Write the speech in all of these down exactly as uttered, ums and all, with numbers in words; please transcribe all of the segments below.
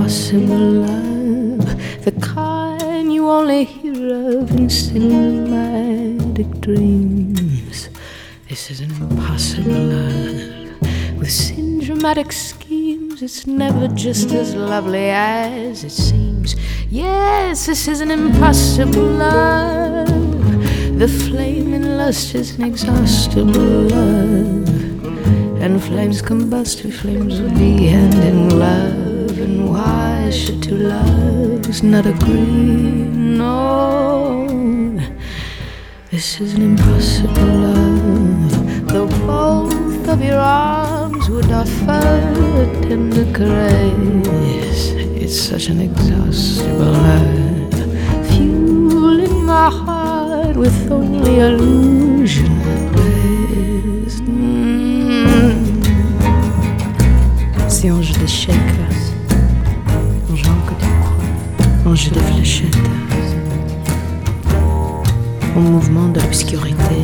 impossible love, the kind you only hear of in cinematic dreams. This is an impossible love with syndromatic schemes. It's never just as lovely as it seems. Yes, this is an impossible love. The flame in lust is inexhaustible love, and flames combust if flames would be hand in glove. And why should two loves not agree? No, this is an impossible love. Though both of your arms would offer a tender caress, it's such an exhaustible love, fueling my heart with only illusion at best. Mm. C'est ange d'échecs, ange que tu crois, ange de fléchettes, au mouvement de l'obscurité,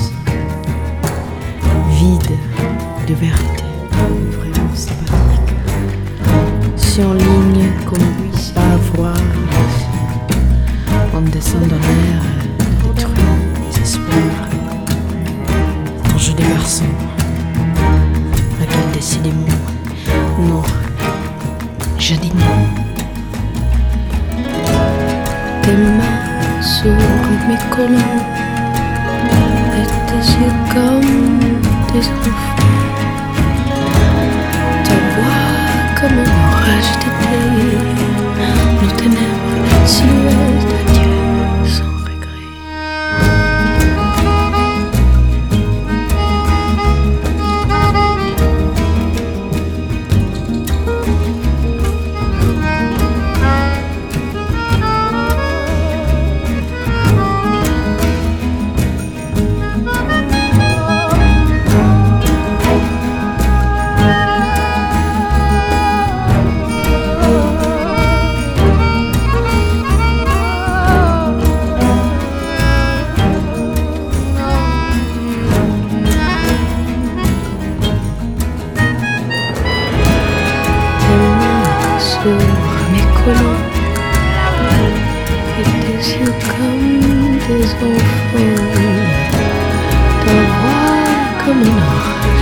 vide de vérité, vraiment sympathique. Si en ligne qu'on puisse avoir, on descend dans l'air, détruit les espoirs. Ange des garçons, à quel décidément, non, je dis non. Tes mains sur mes collants, et tes yeux comme des enfants, ta voix comme un orage d'été, nos ténèbres, silhouettes d'adieu sans regret. Mes collants et tes yeux comme des enfants, ta voix comme un orage